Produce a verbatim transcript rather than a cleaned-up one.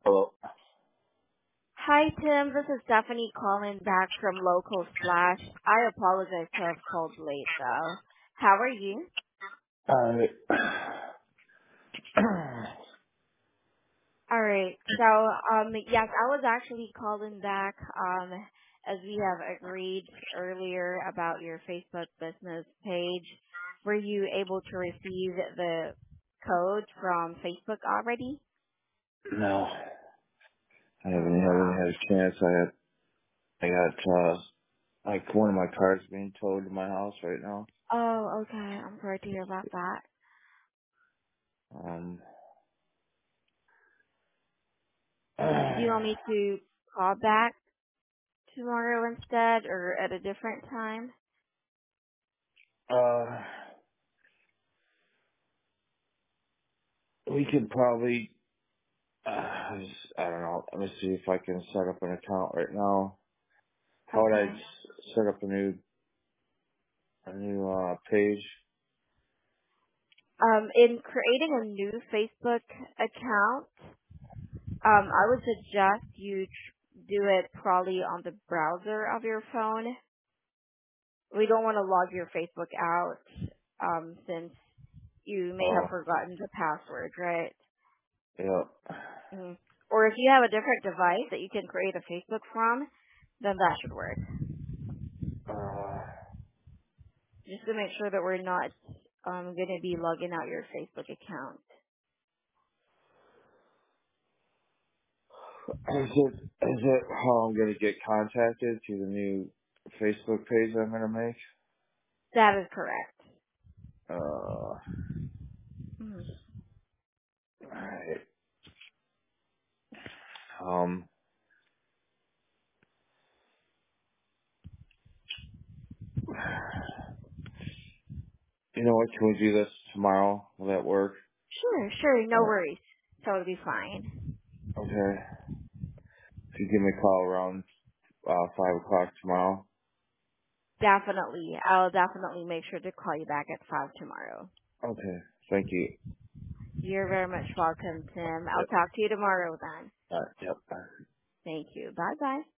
Hello. Hi, Tim. This is Stephanie calling back from Local Slash. I apologize to have called late, though. How are you? Uh, All right. So, um, yes, I was actually calling back, um, as we have agreed earlier about your Facebook business page. Were you able to receive the code from Facebook already? no, I Oh, haven't, haven't wow. had a chance. I had, I got, uh, like one of my cars being towed to my house right now. Oh, okay. I'm sorry to hear about that. Um, Do you want me to call back tomorrow instead or at a different time? uh, we could probably, uh, I just- I don't know. Let me see if I can set up an account right now. How would I Okay. s- set up a new, a new, uh, page? Um, in creating a new Facebook account, um, I would suggest you tr- do it probably on the browser of your phone. We don't want to log your Facebook out, um, since you may Oh, have forgotten the password, right? yeah. hmm Or if you have a different device that you can create a Facebook from, then that should work. Uh, Just to make sure that we're not um, going to be logging out your Facebook account. is it, is it how I'm gonna get contacted to the new Facebook page I'm gonna make? That is correct. Uh, Mhm. alright. Um, you know what? Can we do this tomorrow? Will that work? Sure, sure, no Uh, worries. Totally fine. okay. If you give me a call around uh, five o'clock tomorrow. Definitely. I'll definitely make sure to call you back at five tomorrow. Okay. Thank you. You're very much welcome, Tim. I'll Yep. talk to you tomorrow then. All right. Yep. Thank you. Bye bye.